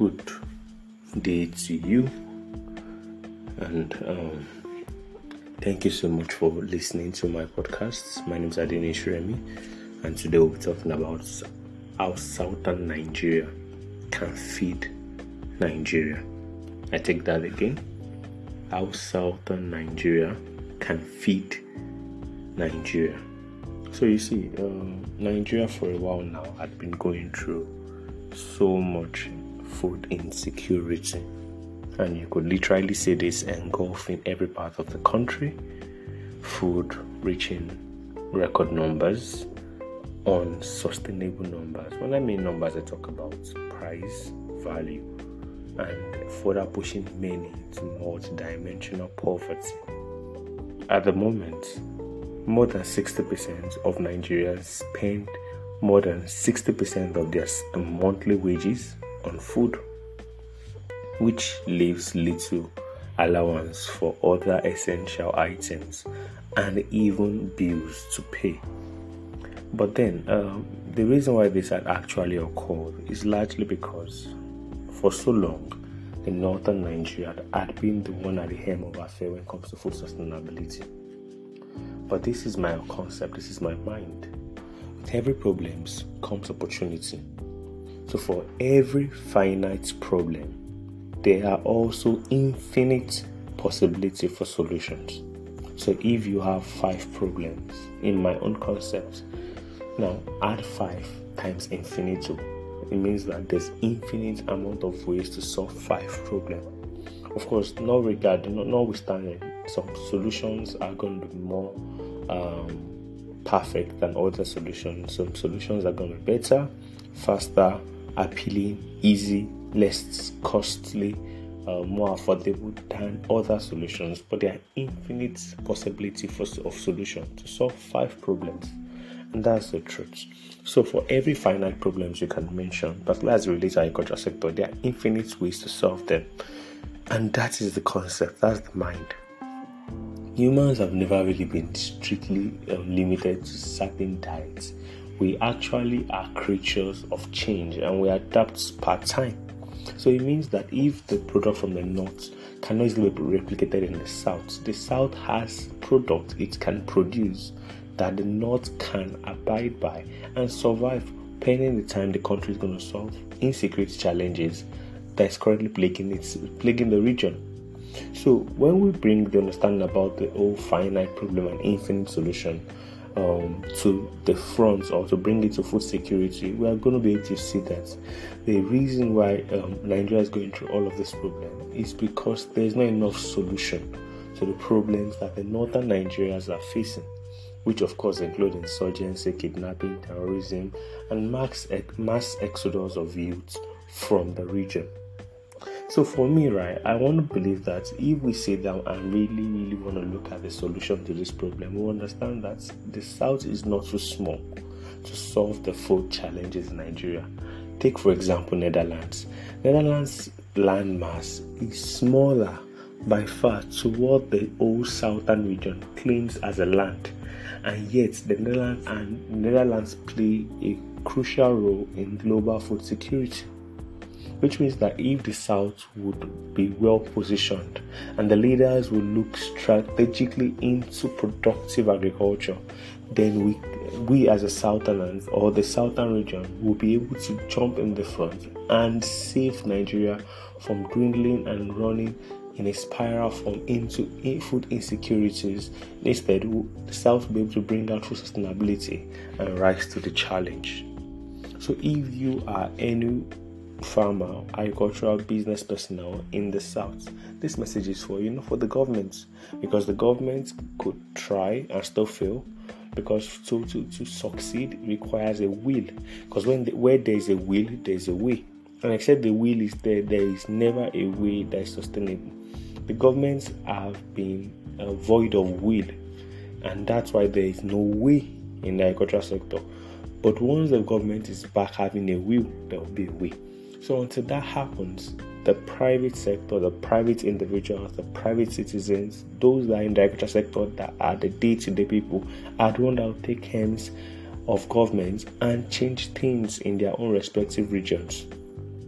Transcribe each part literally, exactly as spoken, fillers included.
good day to you, and um, thank you so much for listening to my podcast. My name is Adenish Remy, and today we'll be talking about how southern Nigeria can feed Nigeria. I take that again. How southern Nigeria can feed Nigeria. So you see, um, Nigeria for a while now had been going through so much food insecurity, and you could literally say this engulfing every part of the country. Food reaching record numbers, unsustainable numbers. When I mean numbers, I talk about price, value, and further pushing many to multi-dimensional poverty. At the moment, more than sixty percent of Nigerians spend more than sixty percent of their monthly wages on food, which leaves little allowance for other essential items and even bills to pay. But then, um, the reason why this had actually occurred is largely because for so long, the northern Nigeria had been the one at the helm of affair when it comes to food sustainability. But this is my concept, this is my mind. With every problem comes opportunity. So for every finite problem, there are also infinite possibility for solutions. So if you have five problems, in my own concept, now add five times infinito. It means that there's infinite amount of ways to solve five problems. Of course, not regarding, not notwithstanding, some solutions are going to be more um, perfect than other solutions. Some solutions are going to be better, faster, appealing, easy, less costly, uh, more affordable than other solutions. But there are infinite possibility for of solutions to solve five problems, and that's the truth. So for every finite problems you can mention, particularly as it relates to the agriculture sector, there are infinite ways to solve them. And that is the concept, that's the mind. Humans have never really been strictly uh, limited to certain diets. We actually are creatures of change, and we adapt per time. So it means that if the product from the north cannot easily be replicated in the south, the south has product it can produce that the north can abide by and survive pending the time the country is going to solve insecurity challenges that is currently plaguing its plaguing the region. So when we bring the understanding about the whole finite problem and infinite solution um, to the front, or to bring it to food security, we are going to be able to see that the reason why um, Nigeria is going through all of this problem is because there is not enough solution to the problems that the northern Nigerians are facing, which of course include insurgency, kidnapping, terrorism, and mass, mass exodus of youth from the region. So for me, right, I want to believe that if we sit down and really, really want to look at the solution to this problem, we understand that the South is not too small to solve the food challenges in Nigeria. Take, for example, Netherlands. Netherlands' landmass is smaller by far to what the whole southern region claims as a land. And yet, the Netherlands and Netherlands play a crucial role in global food security, which means that if the South would be well positioned and the leaders will look strategically into productive agriculture, then we, we as a Southerners or the Southern region will be able to jump in the front and save Nigeria from dwindling and running in a spiral form into food insecurities. Instead, the South will be able to bring out food sustainability and rise to the challenge. So if you are any farmer, agricultural business personnel in the South, this message is for you, not for the government, because the government could try and still fail, because to, to, to succeed requires a will, because when the, where there is a will, there is a way, and except the will is there, there is never a way that is sustainable. The governments have been uh, void of will, and that's why there is no way in the agricultural sector. But once the government is back having a will, there will be a way. So until that happens, the private sector, the private individuals, the private citizens, those that are in the agriculture sector, that are the day-to-day people, are the ones that will take hands of governments and change things in their own respective regions.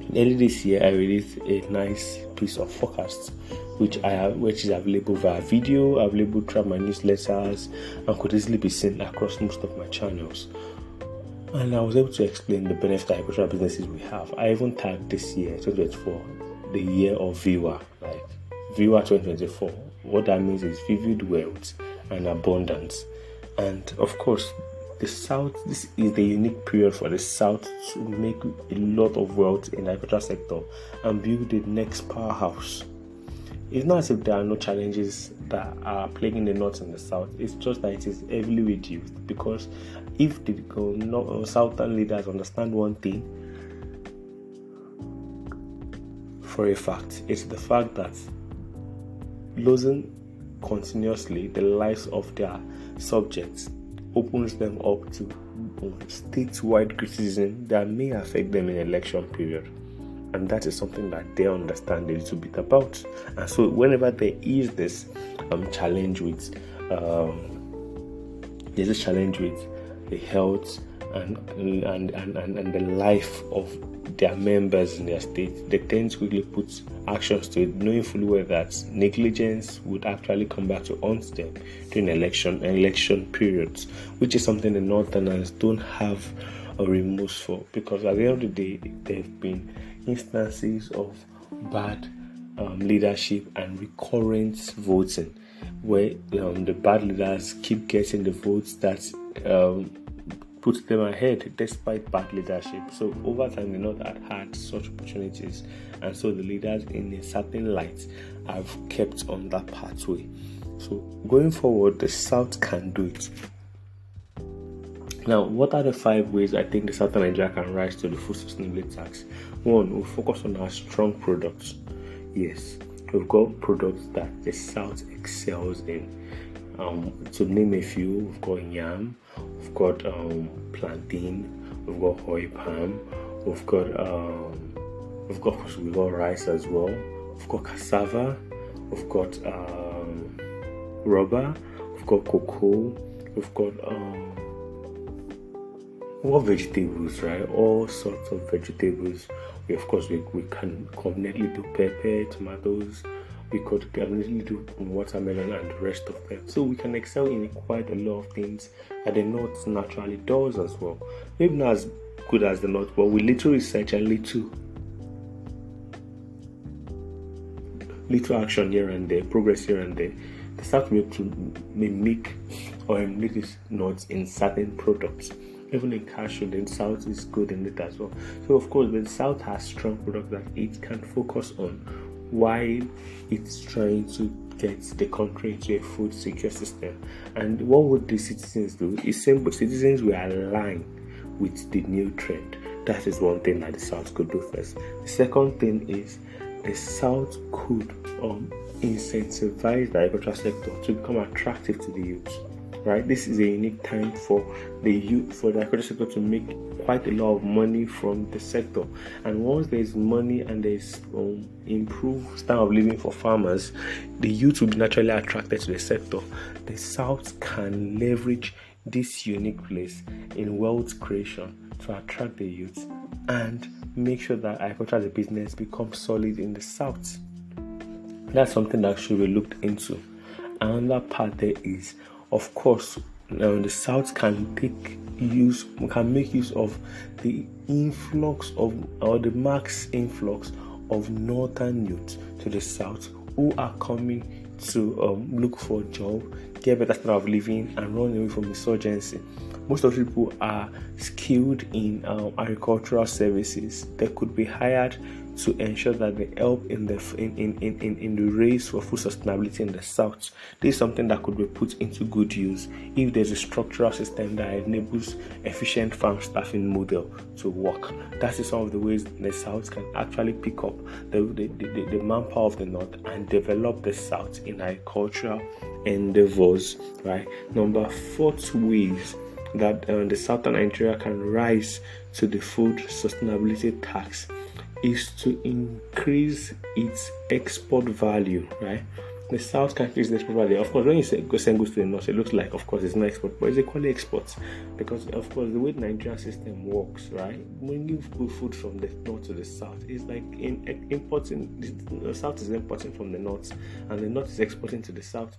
Early this year, I released a nice piece of forecast, which I have, which is available via video, available through my newsletters, and could easily be seen across most of my channels. And I was able to explain the benefit of agricultural businesses we have. I even tagged this year, twenty twenty-four, the year of viewer, like viewer twenty twenty-four. What that means is vivid wealth and abundance. And of course, the South, this is the unique period for the South to make a lot of wealth in the agricultural sector and build the next powerhouse. It's not as if there are no challenges that are plaguing the North and the South. It's just that it is heavily reduced, because if the uh, Southern leaders understand one thing for a fact, it's the fact that losing continuously the lives of their subjects opens them up to statewide criticism that may affect them in election period. And that is something that they understand a little bit about. And so whenever there is this um, challenge with um, there's a challenge with the health and and, and, and and the life of their members in their state, they tend to quickly put actions to it, knowing fully well that negligence would actually come back to haunt them during election election periods, which is something the Northerners don't have a remorse for, because at the end of the day, there have been instances of bad um, leadership and recurrent voting, where um, the bad leaders keep getting the votes that um, puts them ahead despite bad leadership. So over time, the North had had such opportunities, and so the leaders in a certain light have kept on that pathway. So going forward, the South can do it. Now, what are the five ways I think the Southern Nigeria can rise to the food sustainability tax? One, we'll focus on our strong products. Yes, we've got products that the South excels in. Um, to name a few, we've got yam, we've got um, plantain, we've got oil palm, we've got um, we've got we've got rice as well, we've got cassava, we've got um, rubber, we've got cocoa, we've got um, what vegetables, right? All sorts of vegetables. We, of course, we, we can conveniently do pepper, tomatoes. We could conveniently do watermelon and the rest of them. So we can excel in quite a lot of things that the North naturally does as well. Maybe not as good as the North, but with little research and little little action here and there, progress here and there, the South may to mimic or emulate its North in certain products. Even in cashew, the South is good in it as well. So of course, the South has strong products that it can focus on while it's trying to get the country into a food secure system. And what would the citizens do? It's simple. Citizens will align with the new trend. That is one thing that the South could do first. The second thing is the South could um, incentivize the agricultural sector to become attractive to the youth. Right, this is a unique time for the youth, for the agricultural sector to make quite a lot of money from the sector. And once there's money and there's um, improved standard of living for farmers, the youth will be naturally attracted to the sector. The South can leverage this unique place in wealth creation to attract the youth and make sure that agriculture as a business becomes solid in the South. That's something that should be looked into. Another part there is, of course, um, the South can take use, can make use of the influx of, or the max influx of Northern youth to the South who are coming to um, look for a job, get better standard of living, and run away from insurgency. Most of the people are skilled in um, agricultural services. They could be hired to ensure that they help in the in, in, in, in the race for food sustainability in the South. This is something that could be put into good use if there's a structural system that enables efficient farm staffing model to work. That is some of the ways the South can actually pick up the, the, the, the manpower of the North and develop the South in agricultural endeavors. Right. Number four ways that uh, the Southern Nigeria can rise to the food sustainability tax is to increase its export value, right? The south can't use this properly. Of course, when you say, send goods to the north, it looks like, of course, it's not export, but it's equally export. Because, of course, the way the Nigerian system works, right? When you put food from the north to the south, it's like in, in importing, the south is importing from the north, and the north is exporting to the south.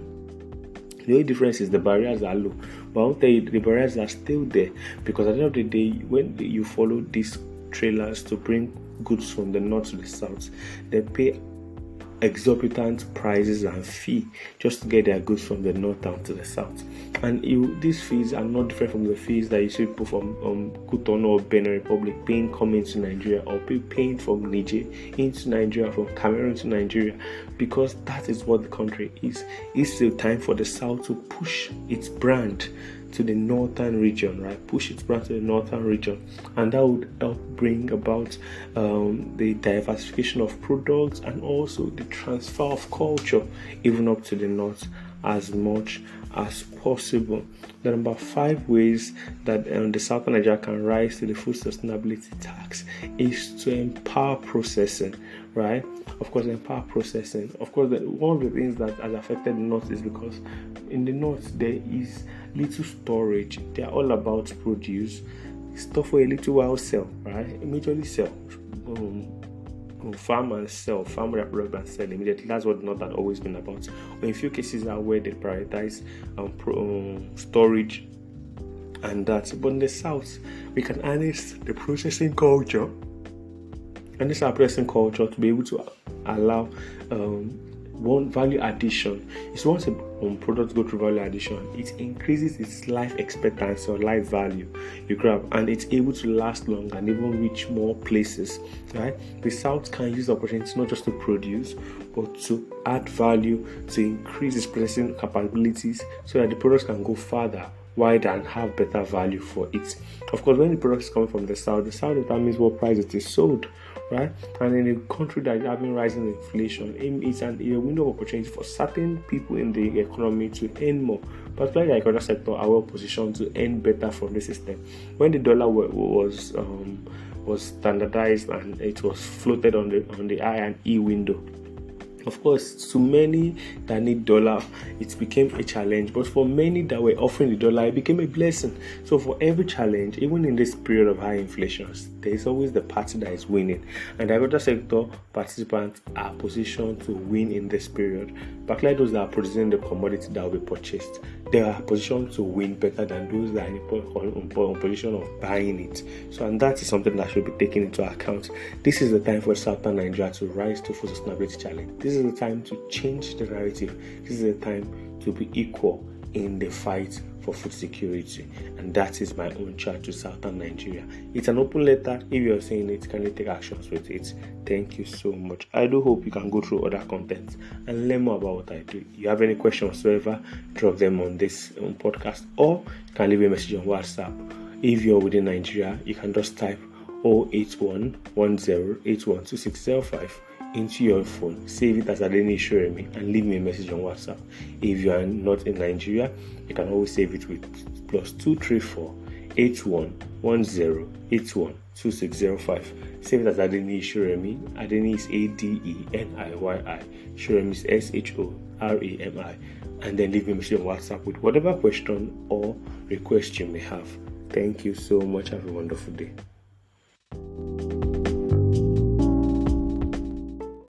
The only difference is the barriers are low, but I'll tell you, the barriers are still there, because at the end of the day, when you follow these trailers to bring goods from the north to the south, they pay exorbitant prices and fee just to get their goods from the north down to the south. And you, these fees are not different from the fees that you see people from um, Cotonou or Benin Republic paying coming to Nigeria, or paying from Niger into Nigeria, from Cameroon to Nigeria, because that is what the country is. It's still time for the south to push its brand to the northern region, right? Push its brand to the northern region, and that would help bring about um, the diversification of products and also the transfer of culture even up to the north as much as possible. The number five ways that um, the southern Nigeria can rise to the food sustainability tax is to empower processing, right? Of course, empower processing. Of course, the, one of the things that has affected the north is because in the north there is little storage. They are all about produce, stuff for a little while sell, right? Immediately sell. Um, farmers sell, farmer product and sell immediately. That's what the north had always been about. But in few cases are where they prioritize um, pro, um, storage and that. But in the south, we can harness the processing culture, and this our processing culture to be able to allow um, one value addition. Is once a um, product go through value addition, it increases its life expectancy or life value you grab, and it's able to last longer and even reach more places, right? The south can use the opportunity not just to produce, but to add value, to increase its processing capabilities so that the products can go further, wider, and have better value for it. Of course, when the product is coming from the south, the south determines what price it is sold, right? And in a country that is having rising inflation, it's an, a window of opportunity for certain people in the economy to earn more. Particularly the agriculture sector are well positioned to earn better from the system. When the dollar was um, was standardized and it was floated on the on the I and E window, of course, to many that need dollar, it became a challenge. But for many that were offering the dollar, it became a blessing. So for every challenge, even in this period of high inflation, there is always the party that is winning. And the agriculture sector participants are positioned to win in this period. Particularly those that are producing the commodity that will be purchased, they are positioned to win better than those that are in a position of buying it. So, and that is something that should be taken into account. This is the time for Southern Nigeria to rise to food sustainability challenge. This is the time to change the narrative. This is the time to be equal in the fight for food security. And that is my own charge to Southern Nigeria. It's an open letter. If you're saying it, can you take actions with it? Thank you so much. I do hope you can go through other content and learn more about what I do. If you have any questions whatsoever, drop them on this um, podcast, or you can leave a message on WhatsApp. If you're within Nigeria, you can just type zero eight one one zero eight one two six zero five into your phone, save it as Adeniyi Suremi, and leave me a message on WhatsApp. If you are not in Nigeria, you can always save it with plus two three four eight one one zero eight one two six zero five. Save it as Adeniyi Suremi. Adeniyi is A D E N I Y I. Suremi is S H O R E M I. And then leave me a message on WhatsApp with whatever question or request you may have. Thank you so much. Have a wonderful day.